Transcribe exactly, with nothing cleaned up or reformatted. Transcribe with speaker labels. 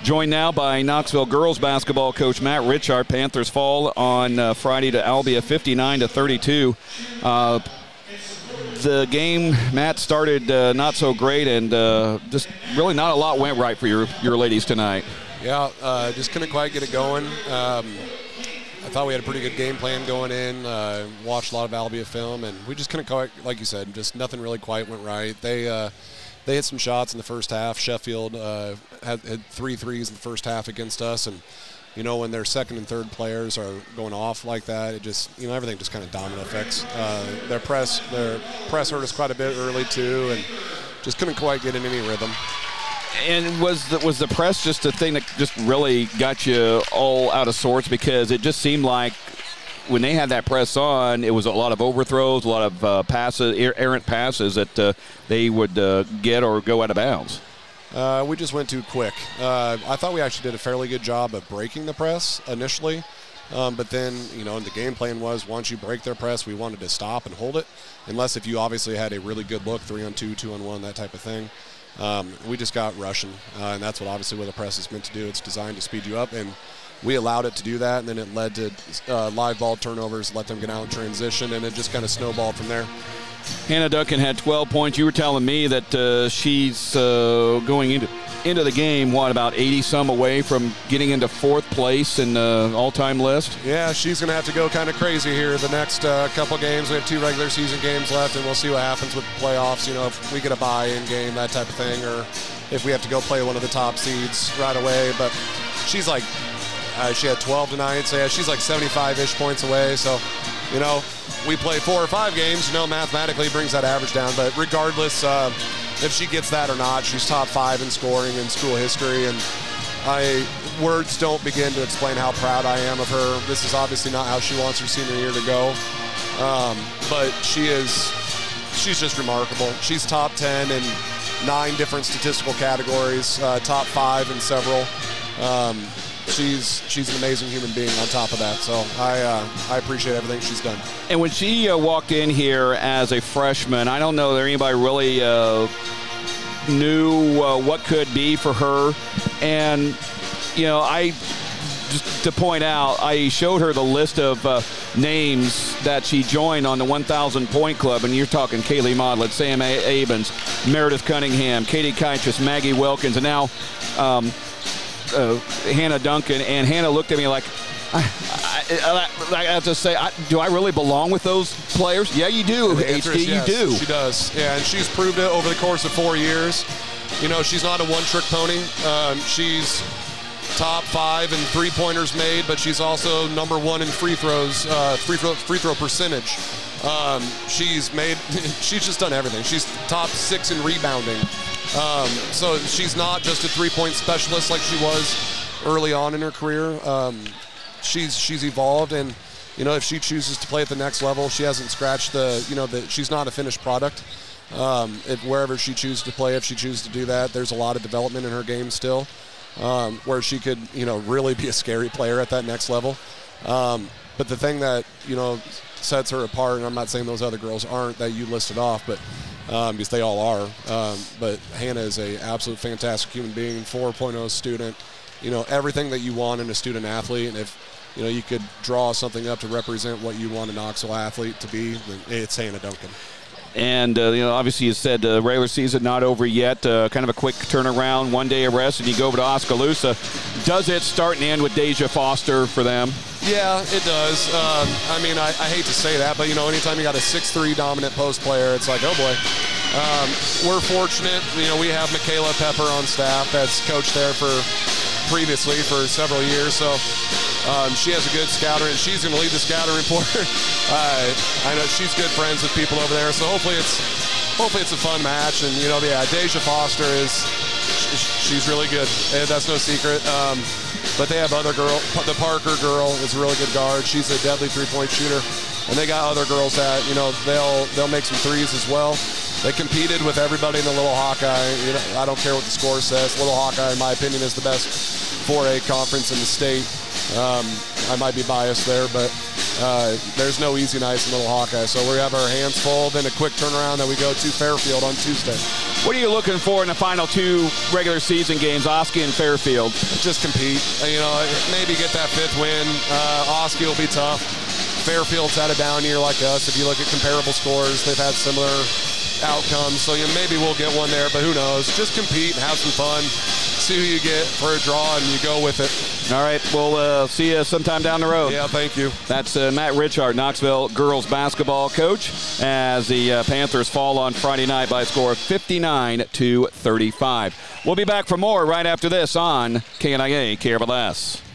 Speaker 1: Joined now by Knoxville girls basketball coach Matt Richard. Panthers fall on uh, Friday to Albia fifty-nine to thirty-two. Uh, the game, Matt, started uh, not so great, and uh, just really not a lot went right for your, your ladies tonight.
Speaker 2: Yeah, uh, just couldn't quite get it going. Um, I thought we had a pretty good game plan going in, uh, watched a lot of Albia film, and we just couldn't quite, like you said, just nothing really quite went right. They uh, they hit some shots in the first half. Sheffield uh, had, had three threes in the first half against us, and, you know, when their second and third players are going off like that, it just, you know, everything just kind of domino effects. Uh, their press, their press hurt us quite a bit early, too, and just couldn't quite get in any rhythm.
Speaker 1: And was the, was the press just a thing that just really got you all out of sorts? Because it just seemed like when they had that press on, it was a lot of overthrows, a lot of uh, passes, er- errant passes that uh, they would uh, get or go out of bounds.
Speaker 2: Uh, we just went too quick. Uh, I thought we actually did a fairly good job of breaking the press initially. Um, but then, you know, the game plan was once you break their press, we wanted to stop and hold it, unless if you obviously had a really good look, three on two, two on one, that type of thing. Um, we just got rushing, uh, and that's what obviously what the press is meant to do. It's designed to speed you up, and we allowed it to do that, and then it led to uh, live ball turnovers, let them get out in transition, and it just kind of snowballed from there.
Speaker 1: Hannah Duncan had twelve points. You were telling me that uh, she's uh, going into into the game, what, about eighty-some away from getting into fourth place in the all-time list?
Speaker 2: Yeah, she's going to have to go kind of crazy here the next uh, couple games. We have two regular season games left, and we'll see what happens with the playoffs, you know, if we get a bye-in game, that type of thing, or if we have to go play one of the top seeds right away. But she's like, uh, she had twelve tonight, so yeah, she's like seventy-five-ish points away. So, you know, we play four or five games, you know, mathematically brings that average down. But regardless, uh, if she gets that or not, she's top five in scoring in school history, and I words don't begin to explain how proud I am of her. This is obviously not how she wants her senior year to go, um, but she is, she's just remarkable. She's top ten in nine different statistical categories, uh, top five in several. Um, she's she's an amazing human being on top of that, so I uh, I appreciate everything she's done.
Speaker 1: And when she uh, walked in here as a freshman, I don't know that anybody really uh, knew uh, what could be for her. And, you know, I, just to point out, I showed her the list of uh, names that she joined on the one thousand point club, and you're talking Kaylee Modlett, Sam a- Abens, Meredith Cunningham, Katie Kaitis, Maggie Wilkins, and now um, uh, Hannah Duncan. And Hannah looked at me like, I, I, I, I have to say, I, do I really belong with those players? Yeah, you do, H D,
Speaker 2: yes,
Speaker 1: you do.
Speaker 2: She does, yeah, and she's proved it over the course of four years. You know, she's not a one-trick pony. Um, she's top five in three-pointers made, but she's also number one in free throws, uh, free throw free throw percentage. Um, she's made, she's just done everything. She's top six in rebounding. Um, so she's not just a three-point specialist like she was early on in her career. Um, she's she's evolved, and you know, if she chooses to play at the next level, she hasn't scratched the, you know, the, she's not a finished product. Um, if wherever she chooses to play, if she chooses to do that, there's a lot of development in her game still, um, where she could, you know, really be a scary player at that next level. Um, but the thing that, you know, sets her apart, and I'm not saying those other girls aren't that you listed off, but um, because they all are, um, but Hannah is a absolute fantastic human being, four point oh student, you know, everything that you want in a student athlete. And if, you know, you could draw something up to represent what you want a Knoxville athlete to be, then it's Hannah Duncan.
Speaker 1: And, uh, you know, obviously you said uh, regular season not over yet, uh, kind of a quick turnaround, one day of rest, and you go over to Oskaloosa. Does it start and end with Deja Foster for them?
Speaker 2: Yeah, it does. Um, I mean, I, I hate to say that, but, you know, anytime you got a six three dominant post player, it's like, oh, boy. Um, we're fortunate. You know, we have Michaela Pepper on staff that's coached there for previously for several years, so um, she has a good scouter, and she's going to lead the scouting report. uh, I know she's good friends with people over there, so hopefully it's hopefully it's a fun match. And you know, yeah, Deja Foster is she's really good. That's no secret. Um, but they have other girl, the Parker girl is a really good guard. She's a deadly three-point shooter, and they got other girls that, you know, they'll they'll make some threes as well. They competed with everybody in the Little Hawkeye. You know, I don't care what the score says. Little Hawkeye, in my opinion, is the best four A conference in the state. Um, I might be biased there, but uh, there's no easy nights in Little Hawkeye. So we have our hands full, then a quick turnaround that we go to Fairfield on Tuesday.
Speaker 1: What are you looking for in the final two regular season games, Oski and Fairfield?
Speaker 2: Just compete. You know, maybe get that fifth win. Uh, Oski will be tough. Fairfield's had a down year like us. If you look at comparable scores, they've had similar outcomes. So you know, maybe we'll get one there, but who knows? Just compete and have some fun. See who you get for a draw, and you go with it.
Speaker 1: All right, we'll uh, see you sometime down the road.
Speaker 2: Yeah, thank you.
Speaker 1: That's uh, Matt Richard, Knoxville girls basketball coach, as the uh, Panthers fall on Friday night by a score of fifty-nine to thirty-five. We'll be back for more right after this on K N I A K R L S.